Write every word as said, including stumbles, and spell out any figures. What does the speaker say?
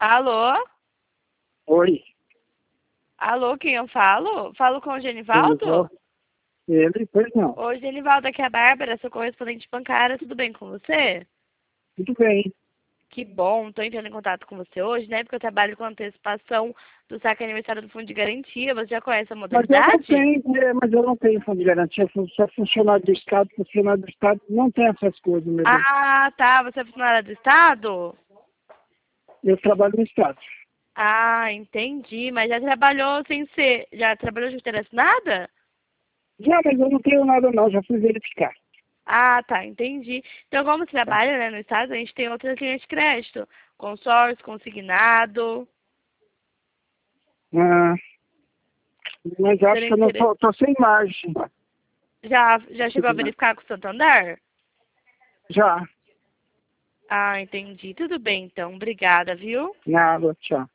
Alô? Oi. Alô, quem eu falo? Falo com o Genivaldo? Ele, pois não. Oi, Genivaldo, aqui é a Bárbara, sou correspondente bancária, tudo bem com você? Tudo bem. Que bom, estou entrando em contato com você hoje, né? Porque eu trabalho com antecipação do saque aniversário do Fundo de Garantia. Você já conhece a Mas eu não modalidade? tenho, é, mas eu não tenho fundo de garantia, eu sou só funcionário do Estado, funcionário do Estado não tem essas coisas, meu bem. Ah, tá. Você é funcionária do Estado? Eu trabalho no Estado. Ah, entendi. Mas já trabalhou sem ser... Já trabalhou de carteira assinada? Já, mas eu não tenho nada não, já fui verificar. Ah, tá, entendi. Então, como você trabalha, né, no Estado, a gente tem outras linhas de crédito. Consórcio, consignado. Ah, mas acho Seria que eu não interesse... tô, tô sem margem. Já, já chegou a verificar com o Santander? Já, Ah, entendi. Tudo bem, então. Obrigada, viu? nada, tchau.